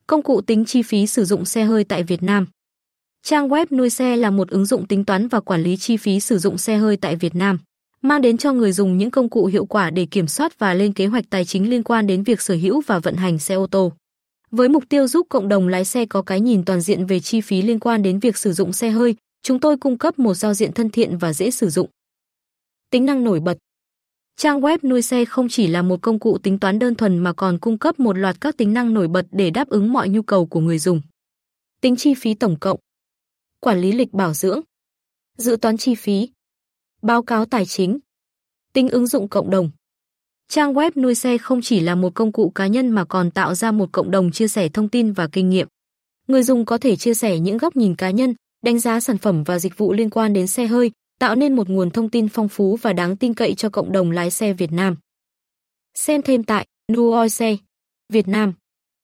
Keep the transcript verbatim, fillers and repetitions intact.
Công cụ tính chi phí sử dụng xe hơi tại Việt Nam. Trang web nuôi xe là một ứng dụng tính toán và quản lý chi phí sử dụng xe hơi tại Việt Nam, mang đến cho người dùng những công cụ hiệu quả để kiểm soát và lên kế hoạch tài chính liên quan đến việc sở hữu và vận hành xe ô tô. Với mục tiêu giúp cộng đồng lái xe có cái nhìn toàn diện về chi phí liên quan đến việc sử dụng xe hơi, chúng tôi cung cấp một giao diện thân thiện và dễ sử dụng. Tính năng nổi bật. Trang web nuôi xe không chỉ là một công cụ tính toán đơn thuần mà còn cung cấp một loạt các tính năng nổi bật để đáp ứng mọi nhu cầu của người dùng. Tính chi phí tổng cộng, quản lý lịch bảo dưỡng, dự toán chi phí, báo cáo tài chính, tính ứng dụng cộng đồng. Trang web nuôi xe không chỉ là một công cụ cá nhân mà còn tạo ra một cộng đồng chia sẻ thông tin và kinh nghiệm. Người dùng có thể chia sẻ những góc nhìn cá nhân, đánh giá sản phẩm và dịch vụ liên quan đến xe hơi, tạo nên một nguồn thông tin phong phú và đáng tin cậy cho cộng đồng lái xe Việt Nam. Xem thêm tại nuoise Việt Nam.